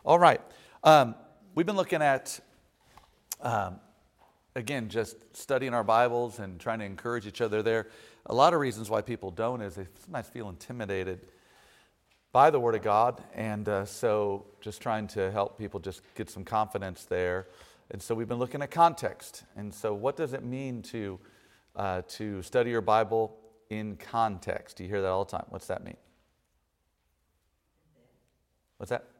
All right. We've been looking at, again, just studying our Bibles and trying to encourage each other there. A lot of reasons why people don't is they sometimes feel intimidated by the Word of God. And so just trying to help people just get some confidence there. And so we've been looking at context. And so what does it mean to study your Bible in context? You hear that all the time. What's that mean? What's that?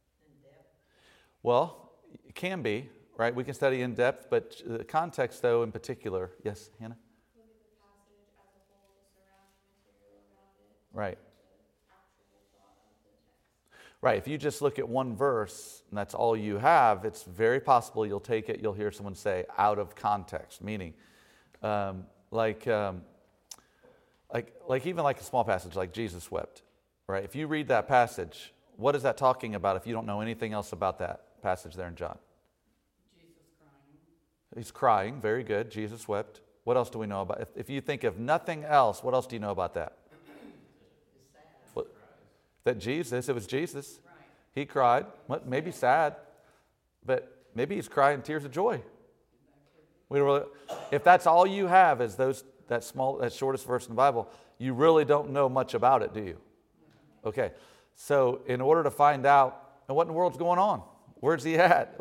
Well, it can be, right? We can study in depth, but the context, though, in particular. Yes, Hannah? Look at the passage as a whole, the surrounding material around it. Right. The actual thought of the text. Right. If you just look at one verse and that's all you have, it's very possible you'll take it, you'll hear someone say out of context, meaning like even like a small passage like Jesus wept, right? If you read that passage, what is that talking about if you don't know anything else about that passage there in John? Jesus crying. He's crying. Very good. Jesus wept. What else do we know about? If you think of nothing else, what else do you know about that? It's sad. What, that Jesus, it was Jesus. Right. He cried. What, maybe sad, but maybe he's crying tears of joy. We don't really, if that's all you have is that shortest verse in the Bible, you really don't know much about it, do you? Okay. So in order to find out what in the world's going on, where's he at?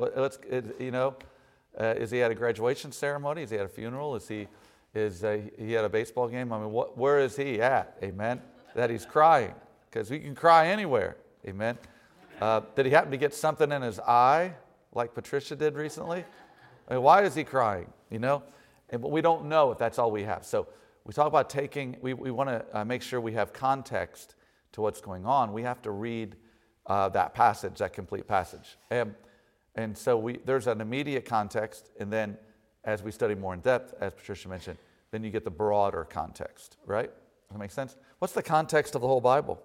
Is he at a graduation ceremony? Is he at a funeral? Is he at a baseball game? I mean, where is he at? Amen. That he's crying, because he can cry anywhere. Amen. Did he happen to get something in his eye, like Patricia did recently? I mean, why is he crying? But we don't know if that's all we have. So we talk about we want to make sure we have context to what's going on. We have to read that passage, that complete passage. And so there's an immediate context, and then as we study more in depth, as Patricia mentioned, then you get the broader context, right? Does that make sense? What's the context of the whole Bible?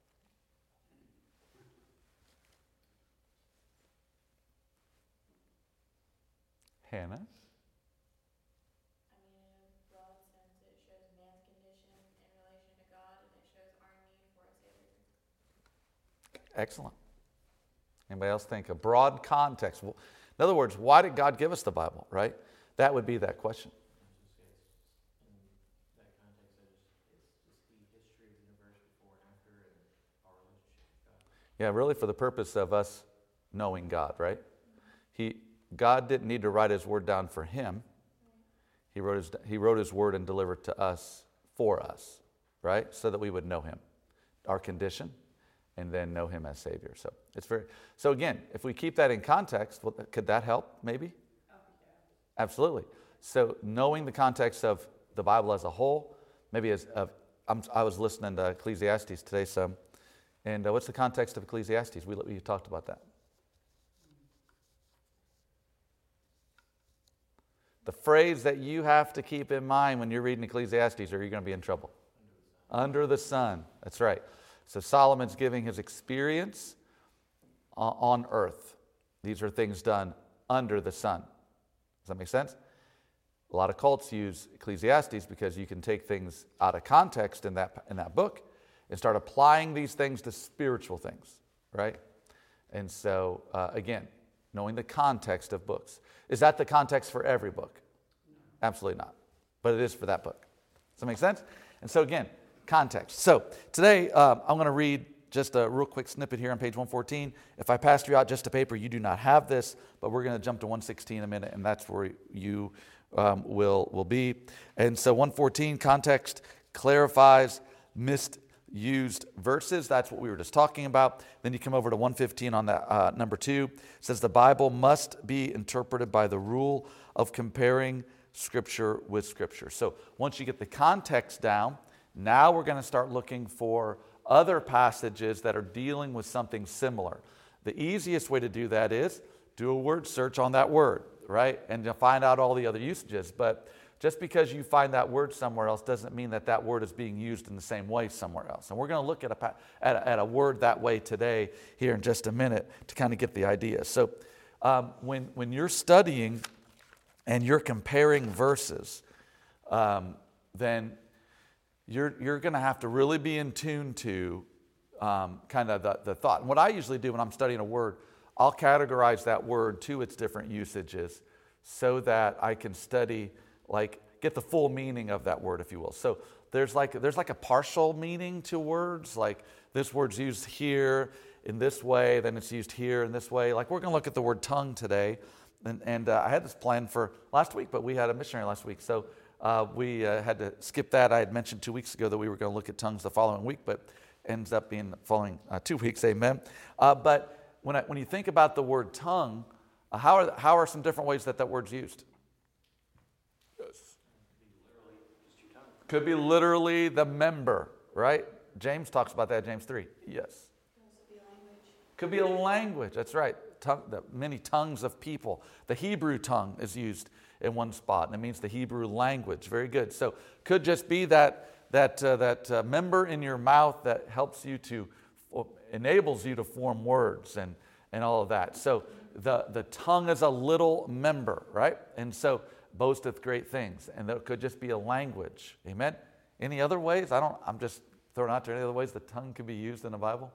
Hannah? Excellent. Anybody else think a broad context? Well, in other words, why did God give us the Bible, right? That would be that question. In that context, it's the history of the universe before and after and our relationship with God. Yeah, really for the purpose of us knowing God, right? God didn't need to write his word down for him. He wrote his word and delivered it to us for us, right? So that we would know him, our condition, and then know him as Savior. So again, if we keep that in context, could that help maybe? Oh, yeah. Absolutely. So knowing the context of the Bible as a whole, maybe I was listening to Ecclesiastes today some, and what's the context of Ecclesiastes? We talked about that. The phrase that you have to keep in mind when you're reading Ecclesiastes, or you're going to be in trouble. Under the sun. That's right. So Solomon's giving his experience on earth. These are things done under the sun. Does that make sense? A lot of cults use Ecclesiastes because you can take things out of context in that book and start applying these things to spiritual things, right? And so, again, knowing the context of books. Is that the context for every book? No. Absolutely not. But it is for that book. Does that make sense? And so, again, context. So today I'm going to read just a real quick snippet here on page 114. If I passed you out just a paper, you do not have this, but we're going to jump to 116 in a minute, and that's where you will be. And so 114, context clarifies misused verses. That's what we were just talking about. Then you come over to 115 on that number 2. It says the Bible must be interpreted by the rule of comparing Scripture with Scripture. So once you get the context down, now we're going to start looking for other passages that are dealing with something similar. The easiest way to do that is do a word search on that word, right? And to find out all the other usages. But just because you find that word somewhere else doesn't mean that word is being used in the same way somewhere else. And we're going to look at a word that way today here in just a minute to kind of get the idea. So when you're studying and you're comparing verses, then you're going to have to really be in tune to kind of the thought. And what I usually do when I'm studying a word, I'll categorize that word to its different usages so that I can study, like, get the full meaning of that word, if you will. So there's like a partial meaning to words, like this word's used here in this way, then it's used here in this way. Like we're going to look at the word tongue today, and I had this planned for last week, but we had a missionary last week, so we had to skip that. I had mentioned 2 weeks ago that we were going to look at tongues the following week, but ends up being the following 2 weeks, amen. But when you think about the word tongue, how are some different ways that word's used? Yes. Could be literally the member, right? James talks about that, James 3. Yes. Could be a language, that's right. The many tongues of people. The Hebrew tongue is used in one spot, and it means the Hebrew language. Very good. So could just be that member in your mouth that helps you enables you to form words and all of that. So the tongue is a little member, right? And so boasteth great things, and that could just be a language. Amen. Any other ways? I'm just throwing out there any other ways the tongue can be used in the Bible.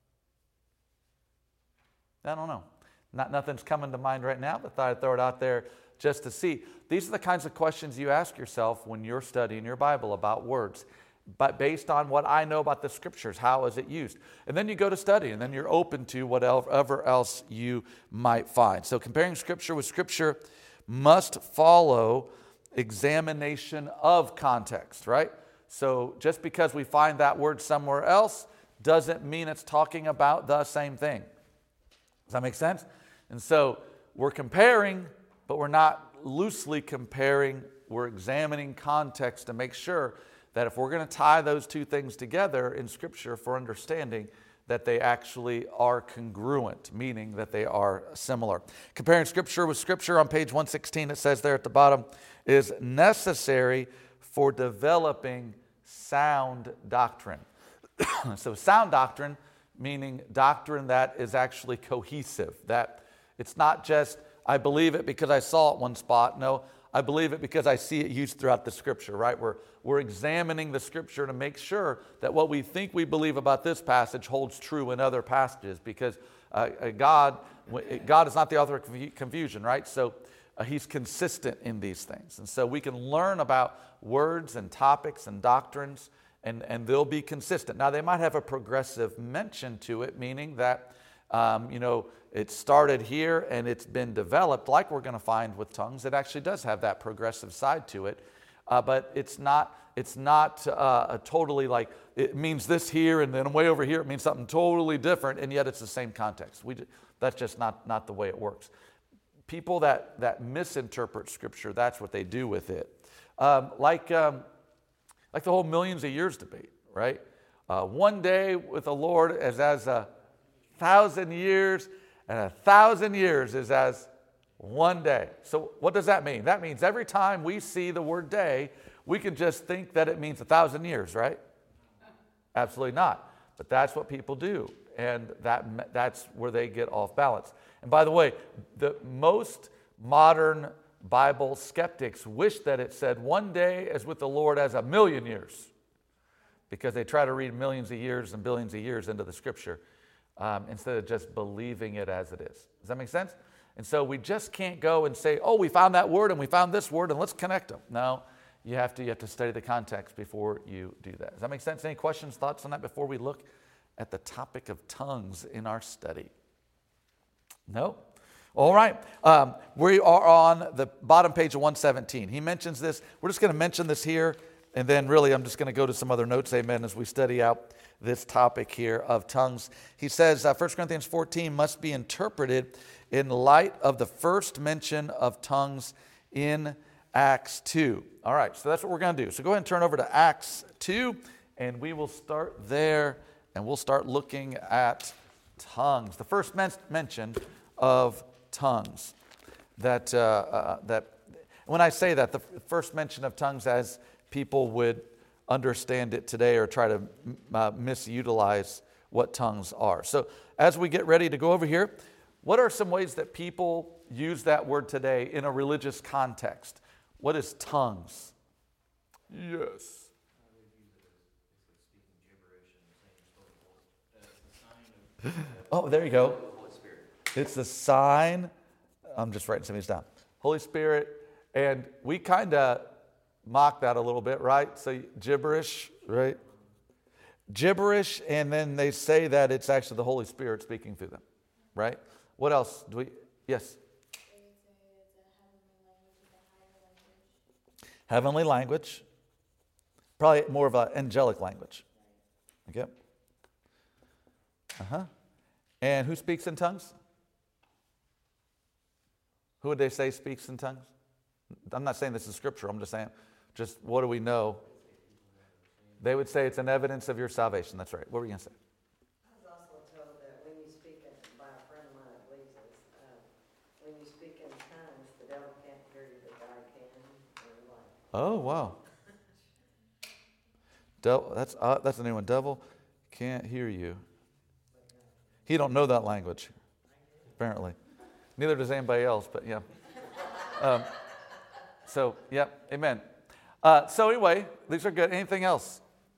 I don't know. Nothing's coming to mind right now, but thought I'd throw it out there just to see. These are the kinds of questions you ask yourself when you're studying your Bible about words. But based on what I know about the Scriptures, how is it used? And then you go to study, and then you're open to whatever else you might find. So comparing Scripture with Scripture must follow examination of context, right? So just because we find that word somewhere else doesn't mean it's talking about the same thing. Does that make sense? And so we're comparing, but we're not loosely comparing. We're examining context to make sure that if we're going to tie those two things together in Scripture for understanding, that they actually are congruent, meaning that they are similar. Comparing Scripture with Scripture on page 116, it says there at the bottom, is necessary for developing sound doctrine. So sound doctrine, meaning doctrine that is actually cohesive, that it's not just, I believe it because I saw it one spot. No, I believe it because I see it used throughout the Scripture, right? We're examining the Scripture to make sure that what we think we believe about this passage holds true in other passages, because God is not the author of confusion, right? So He's consistent in these things. And so we can learn about words and topics and doctrines, and they'll be consistent. Now, they might have a progressive mention to it, meaning that, it started here and it's been developed, like we're going to find with tongues. It actually does have that progressive side to it, but it's not a totally like, it means this here and then way over here it means something totally different, and yet it's the same context. That's just not the way it works. People that misinterpret Scripture, that's what they do with it. Like the whole millions of years debate, right? One day with the Lord is as 1,000 years, and 1,000 years is as one day. So what does that mean? That means every time we see the word day, we can just think that it means 1,000 years, right? Absolutely not. But that's what people do, and that's where they get off balance. And by the way, the most modern Bible skeptics wish that it said one day is with the Lord as 1,000,000 years, because they try to read millions of years and billions of years into the Scripture instead of just believing it as it is. Does that make sense? And so we just can't go and say, oh, we found that word and we found this word and let's connect them. No, you have to study the context before you do that. Does that make sense? Any questions, thoughts on that before we look at the topic of tongues in our study? No? All right. We are on the bottom page of 117. He mentions this. We're just going to mention this here, and then really I'm just going to go to some other notes, amen, as we study out this topic here of tongues. He says 1 Corinthians 14 must be interpreted in light of the first mention of tongues in Acts 2. All right, so that's what we're going to do. So go ahead and turn over to Acts 2, and we will start there, and we'll start looking at tongues. The first mention of tongues. That when I say that, the first mention of tongues as people would understand it today or try to misutilize what tongues are. So as we get ready to go over here, what are some ways that people use that word today in a religious context? What is tongues? Yes. Oh, there you go. It's a sign. I'm just writing some of these down. Holy Spirit. And we kind of mock that a little bit, right? So gibberish, right? Gibberish, and then they say that it's actually the Holy Spirit speaking through them, right? What else do we? Yes. They would say it's a heavenly language, it's a higher language. Heavenly language. Probably more of an angelic language. Okay. And who speaks in tongues? Who would they say speaks in tongues? I'm not saying this is scripture. I'm just saying, just what do we know? They would say it's an evidence of your salvation. That's right. What were you going to say? I was also told that when you speak by a friend of mine that believes this, when you speak in tongues, the devil can't hear you, but God can. Or like, Oh, wow. That's a new one. Devil can't hear you. He don't know that language, apparently. Neither does anybody else, but yeah. So, yeah, amen. So anyway, these are good. Anything else?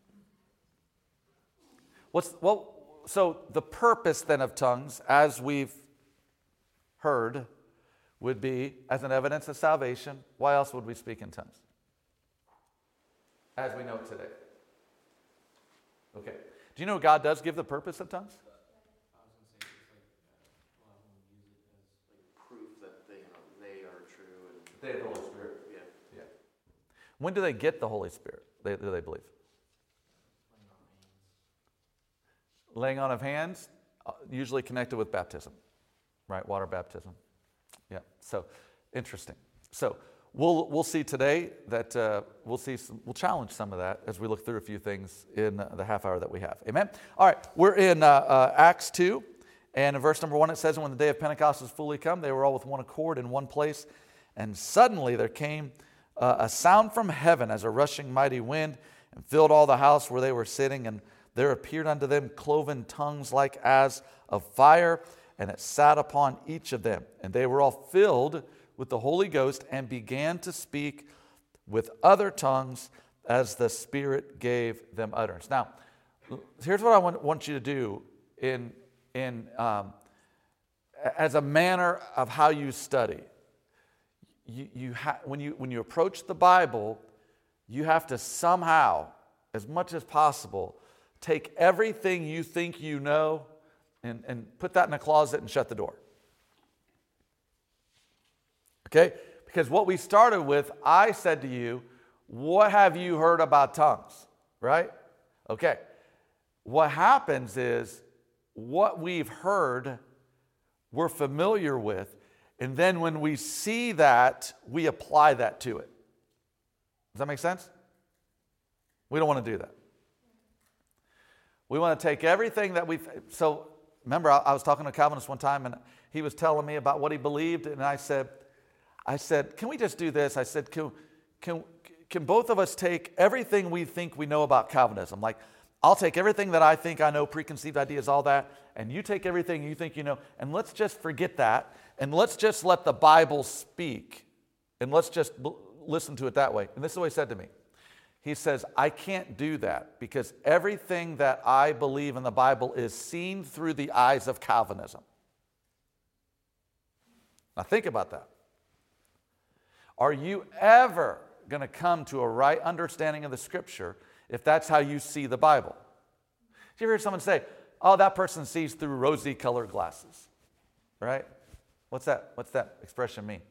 So the purpose then of tongues, as we've heard, would be as an evidence of salvation. Why else would we speak in tongues? As we know it today. Okay. Do you know God does give the purpose of tongues? I was going to say, it's like, a lot of them use it as like proof that they are true. And They have the Holy Spirit. Yeah. When do they get the Holy Spirit? Do they believe? Laying on hands. Laying on of hands, usually connected with baptism, right? Water baptism. Yeah. So interesting. So we'll see today that we'll challenge some of that as we look through a few things in the half hour that we have. Amen. All right. We're in Acts 2, and in verse number 1 it says, "And when the day of Pentecost was fully come, they were all with one accord in one place, and suddenly there came a sound from heaven as a rushing mighty wind, and filled all the house where they were sitting. And there appeared unto them cloven tongues like as of fire, and it sat upon each of them. And they were all filled with the Holy Ghost, and began to speak with other tongues as the Spirit gave them utterance." Now, here's what I want you to do as a manner of how you study. When you approach the Bible, you have to somehow, as much as possible, take everything you think you know and put that in a closet and shut the door. Okay? Because what we started with, I said to you, what have you heard about tongues? Right? Okay. What happens is what we've heard, we're familiar with, and then when we see that, we apply that to it. Does that make sense? We don't want to do that. We want to take everything that so remember, I was talking to a Calvinist one time, and he was telling me about what he believed, and I said, can we just do this? I said, can both of us take everything we think we know about Calvinism? Like, I'll take everything that I think I know, preconceived ideas, all that, and you take everything you think you know, and let's just forget that, and let's just let the Bible speak, and let's just listen to it that way. And this is what he said to me. He says, I can't do that because everything that I believe in the Bible is seen through the eyes of Calvinism. Now think about that. Are you ever going to come to a right understanding of the Scripture if that's how you see the Bible? Did you ever hear someone say, oh, that person sees through rosy colored glasses? Right? What's that expression mean?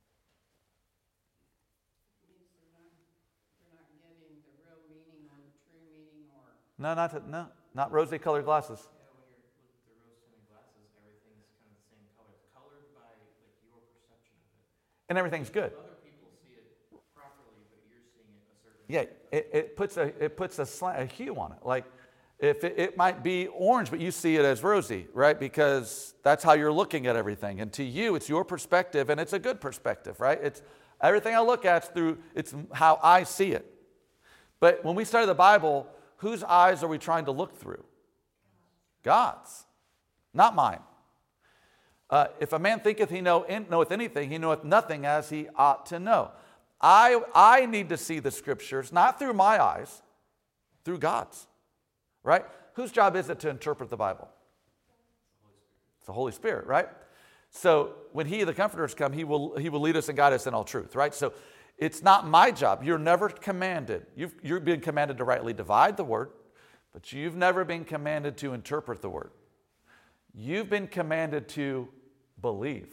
No, not rosy-colored glasses. Yeah, when you're with the rose-tinted glasses, everything's kind of the same color. It's colored by like your perception of it. And everything's good. Other people see it properly, but you're seeing it a certain way. It puts a hue on it. Like if it might be orange, but you see it as rosy, right? Because that's how you're looking at everything. And to you, it's your perspective, and it's a good perspective, right? It's everything I look at it's how I see it. But when we study the Bible, whose eyes are we trying to look through? God's, not mine. If a man thinketh he knoweth anything, he knoweth nothing as he ought to know. I need to see the Scriptures, not through my eyes, through God's. Right? Whose job is it to interpret the Bible? It's the Holy Spirit, right? So when He, the Comforter, has come, He will lead us and guide us in all truth, right? So it's not my job. You're never commanded. You've been commanded to rightly divide the word, but you've never been commanded to interpret the word. You've been commanded to believe.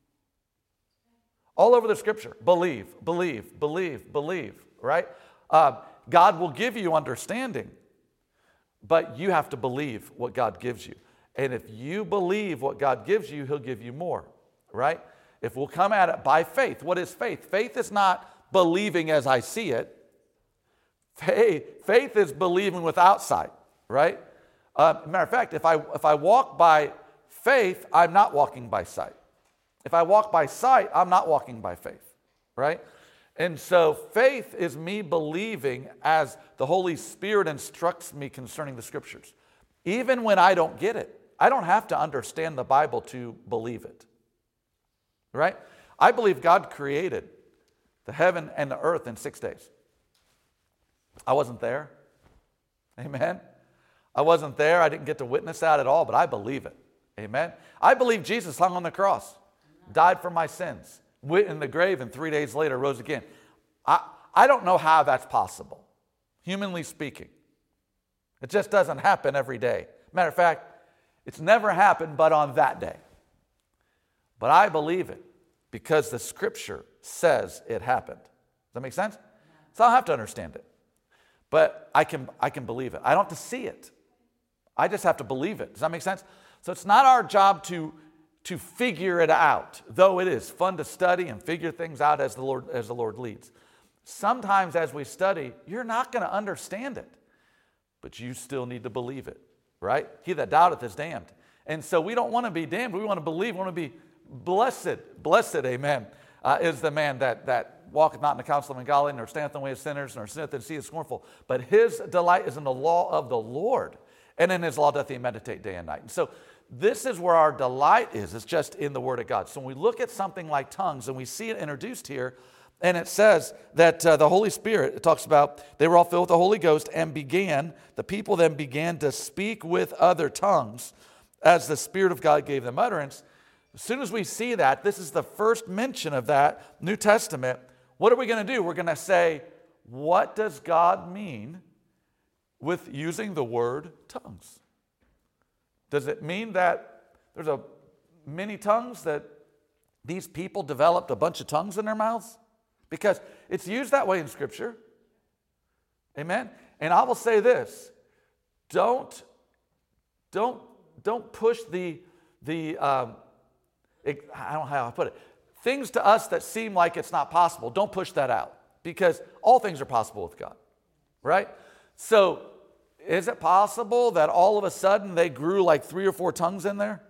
All over the Scripture, believe, believe, believe, believe, right? God will give you understanding, but you have to believe what God gives you. And if you believe what God gives you, He'll give you more, right? If we'll come at it by faith. What is faith? Faith is not believing as I see it. Faith is believing without sight, right? Matter of fact, if I walk by faith, I'm not walking by sight. If I walk by sight, I'm not walking by faith, right? And so faith is me believing as the Holy Spirit instructs me concerning the Scriptures. Even when I don't get it, I don't have to understand the Bible to believe it, right? I believe God created the heaven and the earth in 6 days. I wasn't there. Amen. I wasn't there. I didn't get to witness that at all, but I believe it. Amen. I believe Jesus hung on the cross, died for my sins, went in the grave, and 3 days later rose again. I don't know how that's possible, humanly speaking. It just doesn't happen every day. Matter of fact, it's never happened but on that day. But I believe it because the Scripture says it happened. Does that make sense? So I don't have to understand it. But I can believe it. I don't have to see it. I just have to believe it. Does that make sense? So it's not our job to figure it out, though it is fun to study and figure things out as the Lord leads. Sometimes as we study, you're not going to understand it, but you still need to believe it, right? He that doubteth is damned. And so we don't want to be damned. We want to believe. We want to be blessed. Blessed, amen, is the man that walketh not in the counsel of ungodly, nor standeth in the way of sinners, nor sitteth in the seat of scornful. But his delight is in the law of the Lord, and in his law doth he meditate day and night. And so this is where our delight is. It's just in the Word of God. So when we look at something like tongues, and we see it introduced here, and it says that the Holy Spirit, it talks about they were all filled with the Holy Ghost and the people then began to speak with other tongues as the Spirit of God gave them utterance. As soon as we see that, this is the first mention of that New Testament. What are we going to do? We're going to say, what does God mean with using the word tongues? Does it mean that there's many tongues, that these people developed a bunch of tongues in their mouths? Because it's used that way in Scripture. Amen? And I will say this. Don't push I don't know how I put it. Things to us that seem like it's not possible, don't push that out. Because all things are possible with God. Right? So, is it possible that all of a sudden they grew like 3 or 4 tongues in there?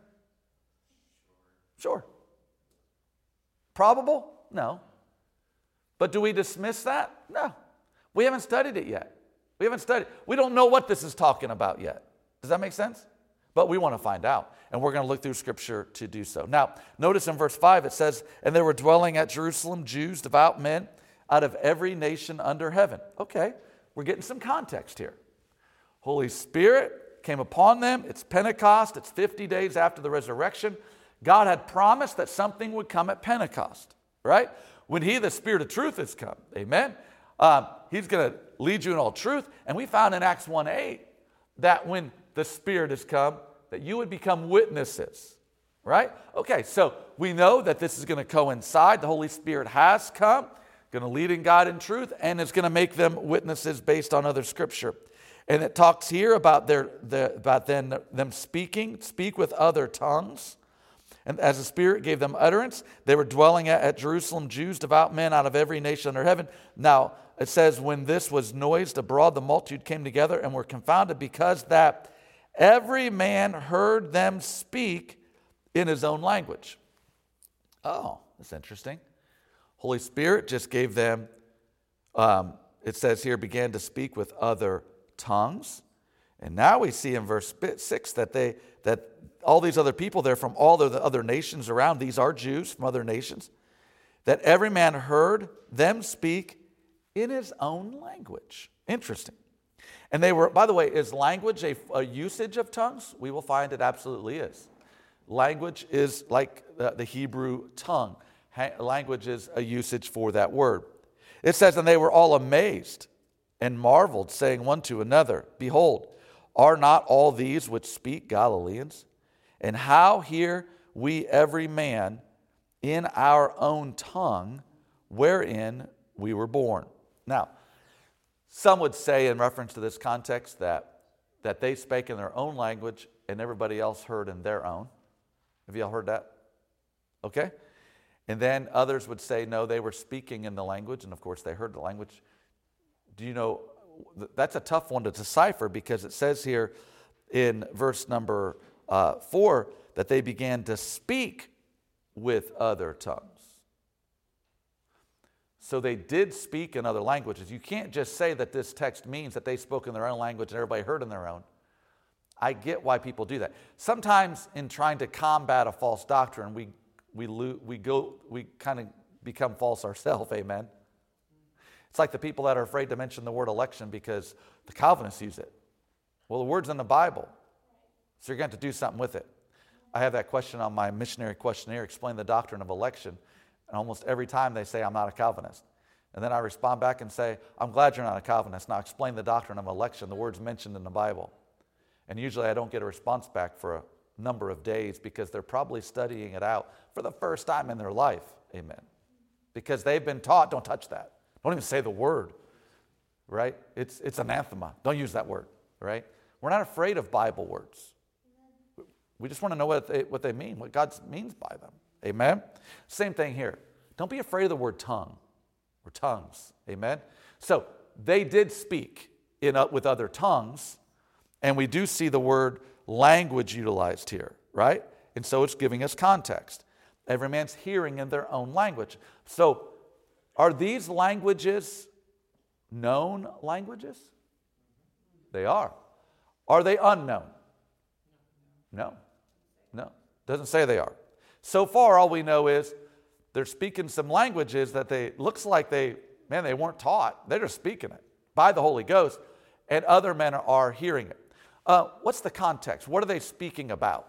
Sure. Probable? No. But do we dismiss that? No. We haven't studied it yet. We don't know what this is talking about yet. Does that make sense? But we want to find out. And we're going to look through Scripture to do so. Now, notice in verse 5 it says, and there were dwelling at Jerusalem Jews, devout men, out of every nation under heaven. Okay, we're getting some context here. Holy Spirit came upon them. It's Pentecost. It's 50 days after the resurrection. God had promised that something would come at Pentecost, right? When He, the Spirit of truth, has come. Amen? He's going to lead you in all truth. And we found in Acts 1:8 that when the Spirit has come, that you would become witnesses, right? Okay, so we know that this is going to coincide. The Holy Spirit has come, going to lead in God in truth, and it's going to make them witnesses based on other Scripture. And it talks here about them speak with other tongues. And as the Spirit gave them utterance, they were dwelling at Jerusalem, Jews, devout men out of every nation under heaven. Now, it says, when this was noised abroad, the multitude came together and were confounded, because that every man heard them speak in his own language. Oh, that's interesting. Holy Spirit just gave them, it says here, began to speak with other tongues. And now we see in verse 6 that all these other people there from all the other nations around, these are Jews from other nations, that every man heard them speak in his own language. Interesting. And they were, by the way, is language a usage of tongues? We will find it absolutely is. Language is like the Hebrew tongue. Language is a usage for that word. It says, and they were all amazed and marveled, saying one to another, behold, are not all these which speak Galileans? And how hear we every man in our own tongue wherein we were born? Now, some would say in reference to this context that they spake in their own language and everybody else heard in their own. Have you all heard that? Okay. And then others would say, no, they were speaking in the language, and of course they heard the language. Do you know, that's a tough one to decipher, because it says here in verse number 4 that they began to speak with other tongues. So they did speak in other languages. You can't just say that this text means that they spoke in their own language and everybody heard in their own. I get why people do that. Sometimes in trying to combat a false doctrine, we kind of become false ourselves, amen? It's like the people that are afraid to mention the word election because the Calvinists use it. Well, the word's in the Bible, so you're going to have to do something with it. I have that question on my missionary questionnaire, explain the doctrine of election, and almost every time they say, I'm not a Calvinist. And then I respond back and say, I'm glad you're not a Calvinist. Now explain the doctrine of election. The word's mentioned in the Bible. And usually I don't get a response back for a number of days because they're probably studying it out for the first time in their life. Amen. Because they've been taught, don't touch that. Don't even say the word, right? It's anathema. Don't use that word, right? We're not afraid of Bible words. We just want to know what they mean, what God means by them. Amen? Same thing here. Don't be afraid of the word tongue or tongues. Amen? So they did speak with other tongues, and we do see the word language utilized here, right? And so it's giving us context. Every man's hearing in their own language. So are these languages known languages? They are. Are they unknown? No. Doesn't say they are. So far, all we know is they're speaking some languages that looks like they weren't taught. They're just speaking it by the Holy Ghost, and other men are hearing it. What's the context? What are they speaking about?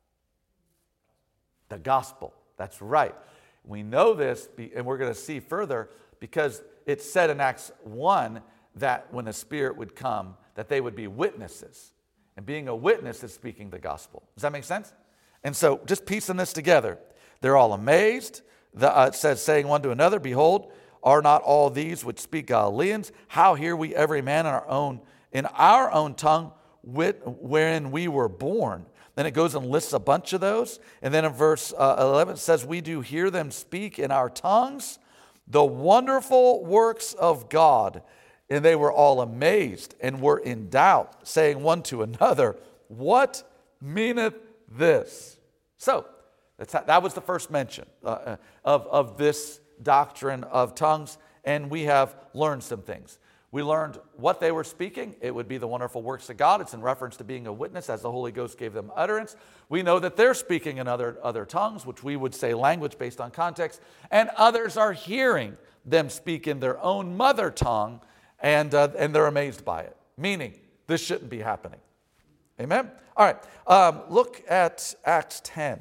The gospel. That's right. We know this, and we're going to see further, because it's said in Acts 1 that when the Spirit would come, that they would be witnesses. And being a witness is speaking the gospel. Does that make sense? And so just piecing this together, they're all amazed. It says, saying one to another, behold, are not all these which speak Galileans? How hear we every man in our own tongue wherein we were born? Then it goes and lists a bunch of those. And then in verse 11 it says, we do hear them speak in our tongues the wonderful works of God. And they were all amazed and were in doubt, saying one to another, what meaneth this? So that was the first mention of this doctrine of tongues, and we have learned some things. We learned what they were speaking. It would be the wonderful works of God. It's in reference to being a witness as the Holy Ghost gave them utterance. We know that they're speaking in other tongues, which we would say language based on context, and others are hearing them speak in their own mother tongue, and they're amazed by it, meaning this shouldn't be happening. Amen? All right, look at Acts 10.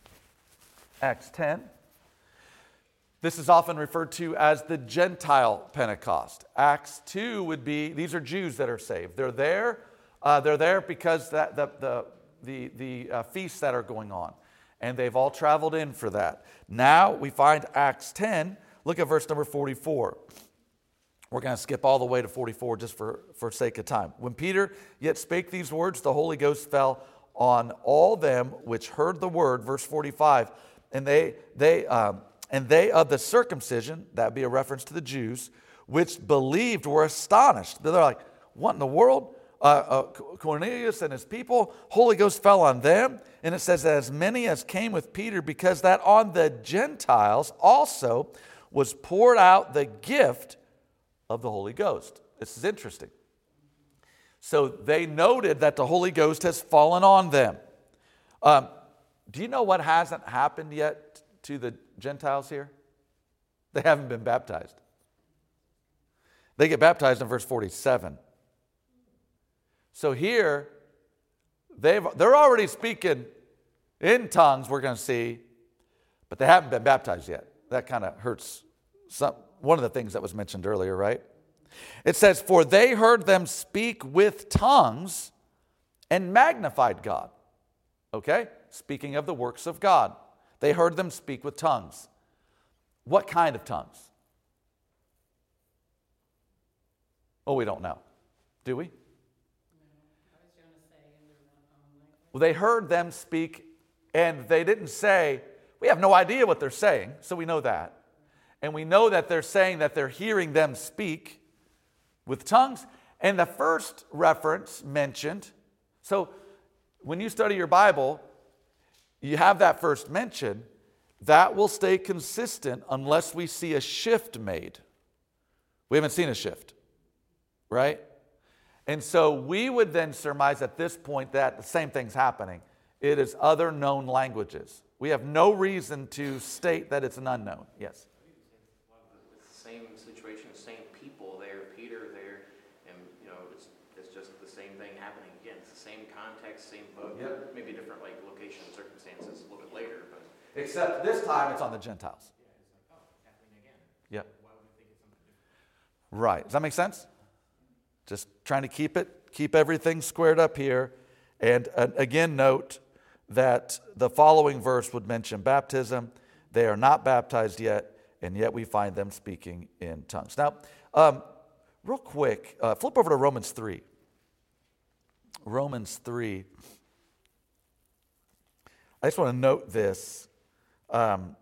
Acts 10. This is often referred to as the Gentile Pentecost. Acts 2 would be, these are Jews that are saved. They're there because the feasts that are going on. And they've all traveled in for that. Now we find Acts 10. Look at verse number 44. We're going to skip all the way to 44 just for sake of time. When Peter yet spake these words, the Holy Ghost fell on all them which heard the word. Verse 45. And they of the circumcision, that would be a reference to the Jews, which believed were astonished. They're like, what in the world? Cornelius and his people, Holy Ghost fell on them. And it says that as many as came with Peter, because that on the Gentiles also was poured out the gift of the Holy Ghost. This is interesting. So they noted that the Holy Ghost has fallen on them. Do you know what hasn't happened yet to the Gentiles here? They haven't been baptized. They get baptized in verse 47. So here, they're already speaking in tongues, we're going to see, but they haven't been baptized yet. That kind of hurts one of the things that was mentioned earlier, right? It says, for they heard them speak with tongues and magnified God. Okay? Speaking of the works of God. They heard them speak with tongues. What kind of tongues? Oh, we don't know. Do we? I was going to say in their own language. Well, they heard them speak, and they didn't say, we have no idea what they're saying, so we know that. And we know that they're saying that they're hearing them speak with tongues. And the first reference mentioned, so when you study your Bible, you have that first mention, that will stay consistent unless we see a shift made. We haven't seen a shift, right? And so we would then surmise at this point that the same thing's happening. It is other known languages. We have no reason to state that it's an unknown. Yes? It's the same situation, same people there, Peter there, and it's just the same thing happening again. It's the same context, same book, maybe different location and circumstances a little bit later, but Except this time it's on the Gentiles. yeah, it's like, oh, it's happening again. Yep. Why would we think it's something different? Right. Does that make sense? Just trying to keep everything squared up here. And again, note that the following verse would mention baptism. They are not baptized yet, and yet we find them speaking in tongues. Now, real quick, flip over to Romans 3. Romans 3. I just want to note this. And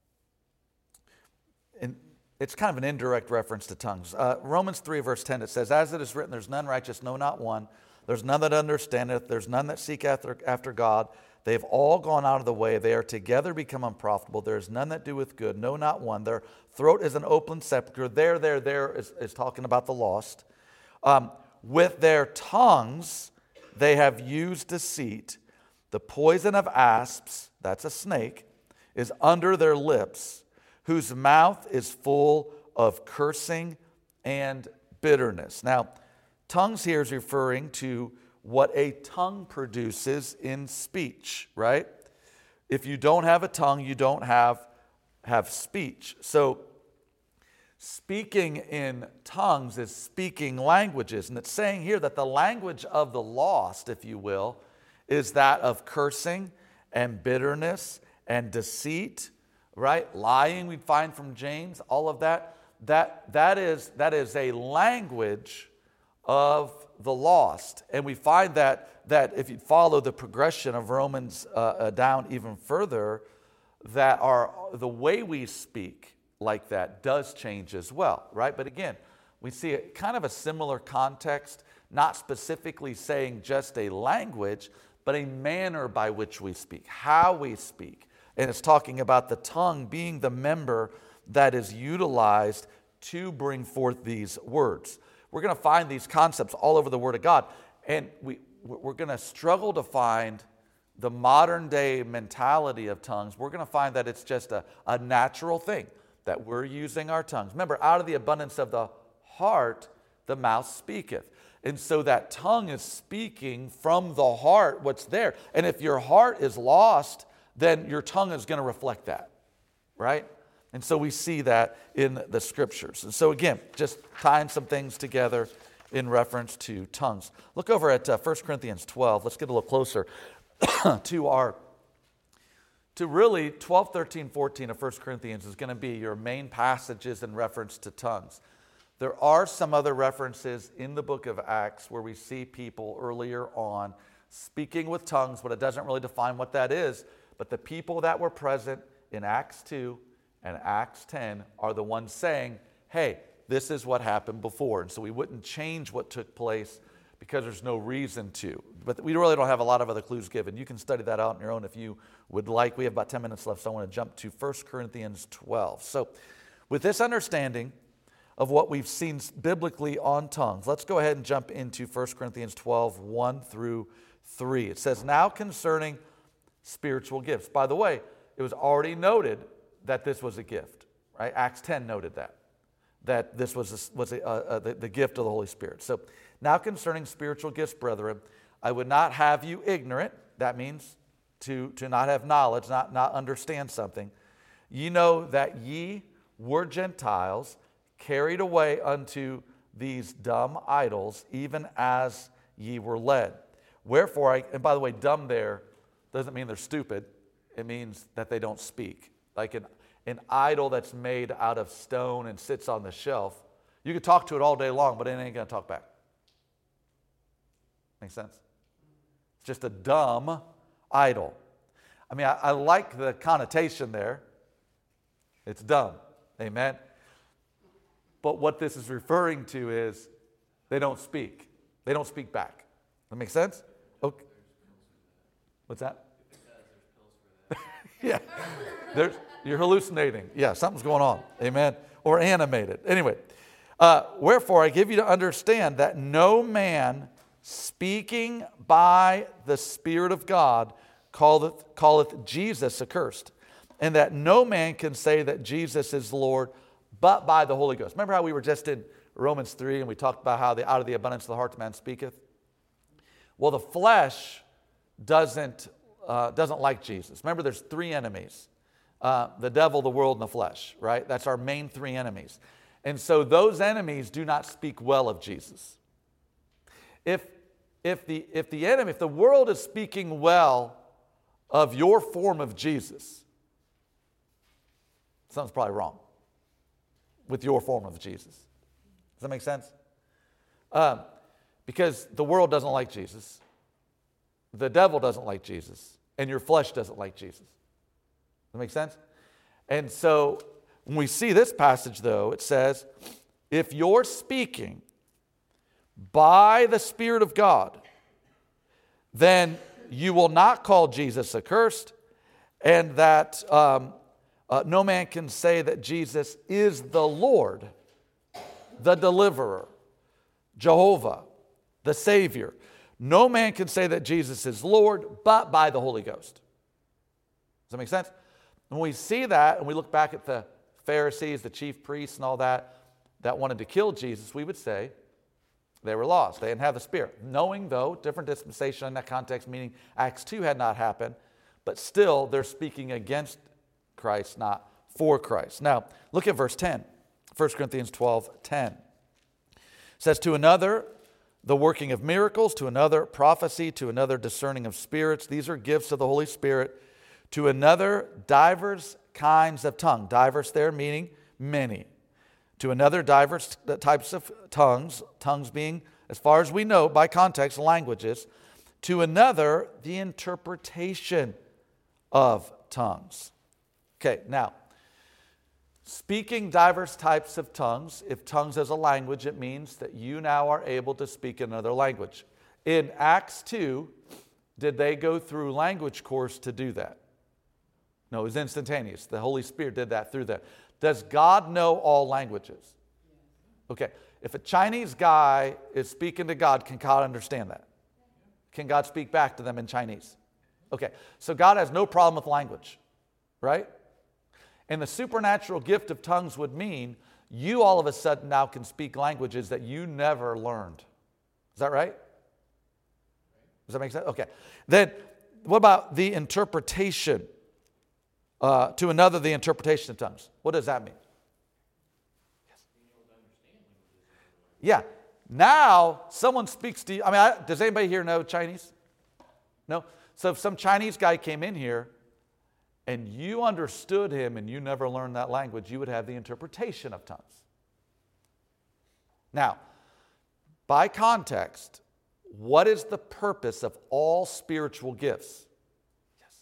it's kind of an indirect reference to tongues. Romans 3, verse 10, it says, as it is written, there's none righteous, no, not one. There's none that understandeth. There's none that seek after God. They have all gone out of the way. They are together become unprofitable. There is none that doeth good, no, not one. Their throat is an open sepulchre. There is talking about the lost. With their tongues they have used deceit. The poison of asps, that's a snake, is under their lips, whose mouth is full of cursing and bitterness. Now, tongues here is referring to what a tongue produces in speech, right? If you don't have a tongue, you don't have speech. So speaking in tongues is speaking languages. And it's saying here that the language of the lost, if you will, is that of cursing and bitterness and deceit, right? Lying, we find from James, all of that. That is a language of the lost. And we find that if you follow the progression of Romans down even further, that the way we speak like that does change as well, right? But again, we see kind of a similar context, not specifically saying just a language, but a manner by which we speak, how we speak. And it's talking about the tongue being the member that is utilized to bring forth these words. We're going to find these concepts all over the Word of God, and we're going to struggle to find the modern day mentality of tongues. We're going to find that it's just a natural thing, that we're using our tongues. Remember, out of the abundance of the heart, the mouth speaketh. And so that tongue is speaking from the heart what's there. And if your heart is lost, then your tongue is going to reflect that, right? And so we see that in the Scriptures. And so again, just tying some things together in reference to tongues. Look over at 1 Corinthians 12. Let's get a little closer to really 12, 13, 14 of 1 Corinthians is going to be your main passages in reference to tongues. There are some other references in the book of Acts where we see people earlier on speaking with tongues, but it doesn't really define what that is. But the people that were present in Acts 2 and Acts 10 are the ones saying, hey, this is what happened before. And so we wouldn't change what took place because there's no reason to. But we really don't have a lot of other clues given. You can study that out on your own if you would like. We have about 10 minutes left, so I want to jump to 1 Corinthians 12. So with this understanding of what we've seen biblically on tongues, let's go ahead and jump into 1 Corinthians 12, 1 through 3. It says, now concerning spiritual gifts. By the way, it was already noted that this was a gift, right? Acts 10 noted that this was the gift of the Holy Spirit. So now concerning spiritual gifts, brethren, I would not have you ignorant. That means to not have knowledge, not understand something. Ye know that ye were Gentiles, carried away unto these dumb idols, even as ye were led. Wherefore, and by the way, dumb there doesn't mean they're stupid. It means that they don't speak. Like an idol that's made out of stone and sits on the shelf, you could talk to it all day long, but it ain't going to talk back. Make sense? It's just a dumb idol. I mean, I like the connotation there. It's dumb. Amen? But what this is referring to is they don't speak. They don't speak back. That make sense? Okay. What's that? Yeah. You're hallucinating. Yeah, something's going on. Amen? Or animated. Anyway. Wherefore I give you to understand that no man speaking by the Spirit of God calleth Jesus accursed, and that no man can say that Jesus is Lord but by the Holy Ghost. Remember how we were just in Romans 3 and we talked about how out of the abundance of the heart man speaketh? Well, the flesh doesn't like Jesus. Remember, there's three enemies. The devil, the world, and the flesh, right? That's our main three enemies. And so those enemies do not speak well of Jesus. If the world is speaking well of your form of Jesus, something's probably wrong with your form of Jesus. Does that make sense? Because the world doesn't like Jesus, the devil doesn't like Jesus, and your flesh doesn't like Jesus. Does that make sense? And so when we see this passage, though, it says, if you're speaking by the Spirit of God, then you will not call Jesus accursed, and that no man can say that Jesus is the Lord, the deliverer, Jehovah, the Savior. No man can say that Jesus is Lord but by the Holy Ghost. Does that make sense? When we see that and we look back at the Pharisees, the chief priests and all that wanted to kill Jesus, we would say they were lost. They didn't have the Spirit. Knowing, though, different dispensation in that context, meaning Acts 2 had not happened, but still they're speaking against Christ, not for Christ. Now, look at verse 10. 1 Corinthians 12:10. It says, to another, the working of miracles, to another, prophecy, to another, discerning of spirits. These are gifts of the Holy Spirit. To another, divers kinds of tongue. Divers there meaning many. To another, divers types of tongues. Tongues being, as far as we know, by context, languages. To another, the interpretation of tongues. Okay, now, speaking diverse types of tongues, if tongues is a language, it means that you now are able to speak another language. In Acts 2, did they go through language course to do that? No, it was instantaneous. The Holy Spirit did that through them. Does God know all languages? Okay, if a Chinese guy is speaking to God, can God understand that? Can God speak back to them in Chinese? Okay, so God has no problem with language, right? And the supernatural gift of tongues would mean you all of a sudden now can speak languages that you never learned. Is that right? Does that make sense? Okay. Then what about the interpretation? To another, the interpretation of tongues. What does that mean? Yes. Yeah. Now someone speaks to you. I mean, does anybody here know Chinese? No? So if some Chinese guy came in here and you understood him and you never learned that language, you would have the interpretation of tongues. Now, by context, what is the purpose of all spiritual gifts? Yes.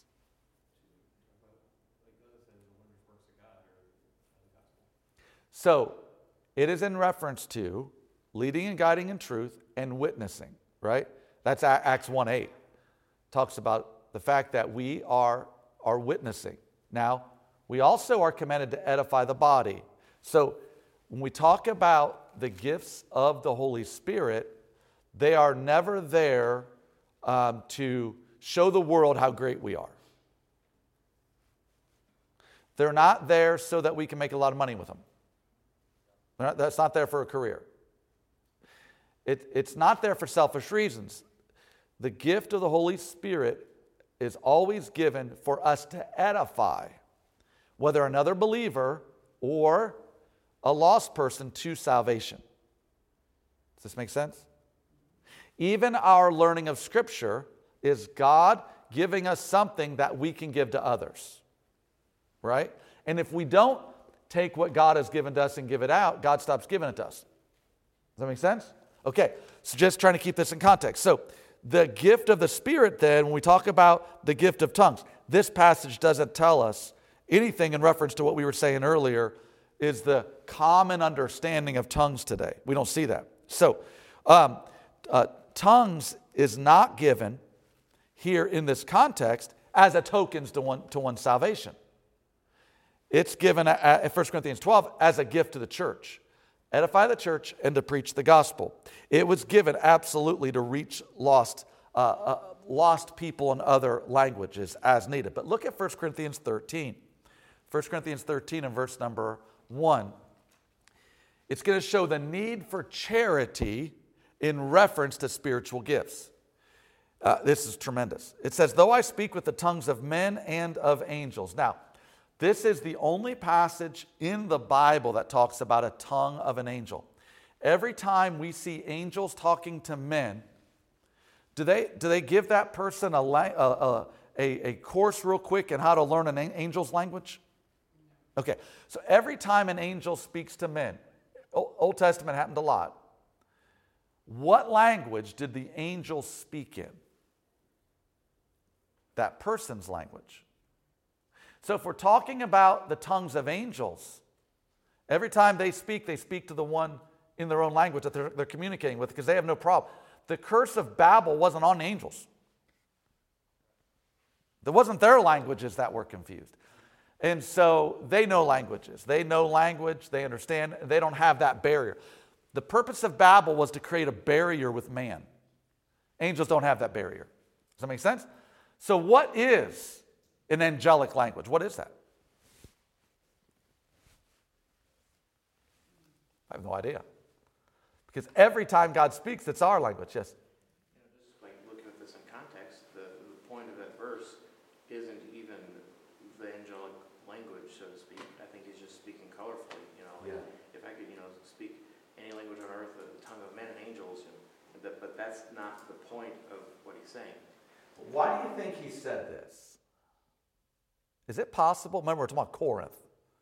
So, it is in reference to leading and guiding in truth and witnessing, right? That's Acts 1:8. Talks about the fact that we are witnessing. Now, we also are commanded to edify the body. So, when we talk about the gifts of the Holy Spirit, they are never there to show the world how great we are. They're not there so that we can make a lot of money with them. That's not there for a career. It's not there for selfish reasons. The gift of the Holy Spirit is always given for us to edify, whether another believer or a lost person to salvation. Does this make sense? Even our learning of Scripture is God giving us something that we can give to others, right? And if we don't take what God has given to us and give it out, God stops giving it to us. Does that make sense? Okay, so just trying to keep this in context. So the gift of the Spirit then, when we talk about the gift of tongues, this passage doesn't tell us anything in reference to what we were saying earlier is the common understanding of tongues today. We don't see that. So tongues is not given here in this context as a token to one's salvation. It's given at 1 Corinthians 12 as a gift to the church. Edify the church and to preach the gospel. It was given absolutely to reach lost people in other languages as needed. But look at 1 Corinthians 13. 1 Corinthians 13 and verse number 1. It's going to show the need for charity in reference to spiritual gifts. This is tremendous. It says, though I speak with the tongues of men and of angels. Now, this is the only passage in the Bible that talks about a tongue of an angel. Every time we see angels talking to men, do they give that person a course real quick in how to learn an angel's language? Okay, so every time an angel speaks to men, Old Testament happened a lot. What language did the angel speak in? That person's language. So if we're talking about the tongues of angels, every time they speak to the one in their own language that they're communicating with because they have no problem. The curse of Babel wasn't on angels. It wasn't their languages that were confused. And so they know languages. They know language. They understand. They don't have that barrier. The purpose of Babel was to create a barrier with man. Angels don't have that barrier. Does that make sense? So what is an angelic language? What is that? I have no idea. Because every time God speaks, it's our language. Yes? Just like looking at this in context, the point of that verse isn't even the angelic language, so to speak. I think he's just speaking colorfully. If I could, speak any language on earth, the tongue of men and angels, but that's not the point of what he's saying. Why do you think he said this? Is it possible? Remember, we're talking about Corinth.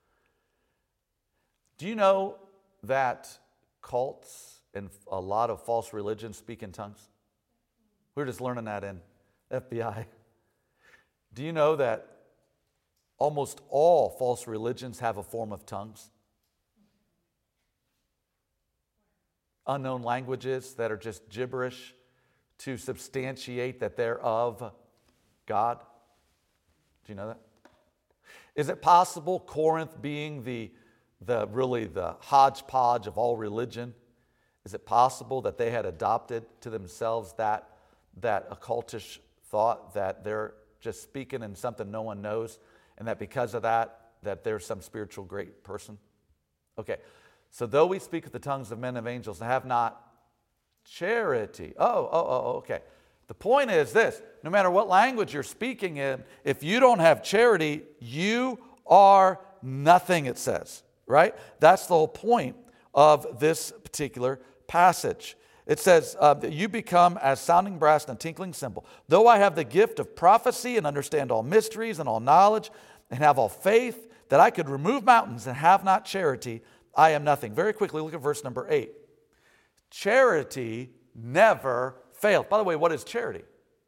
Do you know that cults and a lot of false religions speak in tongues? We were just learning that in FBI. Do you know that almost all false religions have a form of tongues? Unknown languages that are just gibberish to substantiate that they're of God. Do you know that? Is it possible Corinth being the hodgepodge of all religion? Is it possible that they had adopted to themselves that occultish thought that they're just speaking in something no one knows, and that because of that they're some spiritual great person? Okay, so though we speak with the tongues of men and of angels and have not charity. Okay. The point is this: no matter what language you're speaking in, if you don't have charity, you are nothing, it says. Right? That's the whole point of this particular passage. It says that you become as sounding brass and a tinkling cymbal. Though I have the gift of prophecy and understand all mysteries and all knowledge and have all faith that I could remove mountains and have not charity, I am nothing. Very quickly, look at verse number 8. Charity never fails. By the way, what is charity?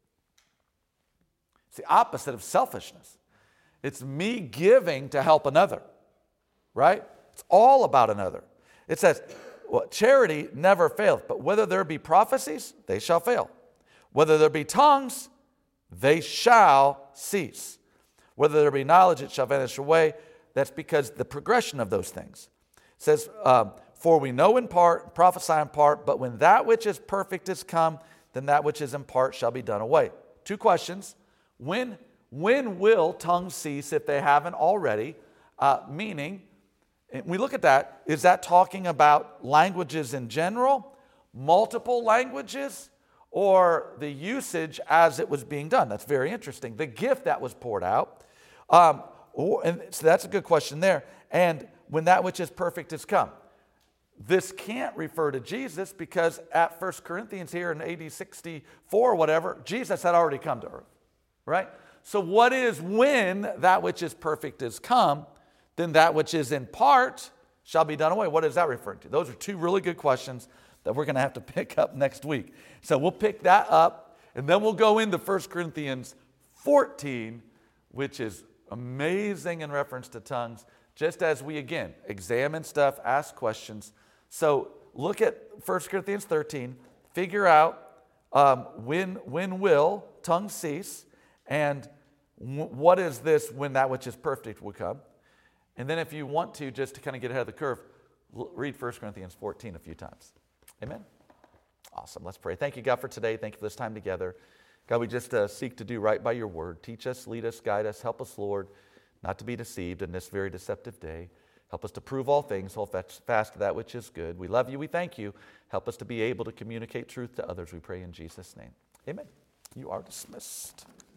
It's the opposite of selfishness. It's me giving to help another. Right? It's all about another. It says, well, charity never fails, but whether there be prophecies, they shall fail. Whether there be tongues, they shall cease. Whether there be knowledge, it shall vanish away. That's because the progression of those things. It says, for we know in part, prophesy in part, but when that which is perfect is come, then that which is in part shall be done away. Two questions. When will tongues cease if they haven't already? Meaning, we look at that, is that talking about languages in general, multiple languages, or the usage as it was being done? That's very interesting. The gift that was poured out. And so that's a good question there. And when that which is perfect is come. This can't refer to Jesus because at 1 Corinthians here in AD 64 or whatever, Jesus had already come to earth, right? So what is when that which is perfect is come, then that which is in part shall be done away? What is that referring to? Those are two really good questions that we're going to have to pick up next week. So we'll pick that up, and then we'll go into 1 Corinthians 14, which is amazing in reference to tongues, just as we, again, examine stuff, ask questions. So look at 1 Corinthians 13, figure out when will tongues cease, and what is this when that which is perfect will come. And then if you want to, just to kind of get ahead of the curve, read 1 Corinthians 14 a few times. Amen? Awesome. Let's pray. Thank you, God, for today. Thank you for this time together. God, we just seek to do right by your word. Teach us, lead us, guide us. Help us, Lord, not to be deceived in this very deceptive day. Help us to prove all things, hold fast to that which is good. We love you. We thank you. Help us to be able to communicate truth to others. We pray in Jesus' name. Amen. You are dismissed.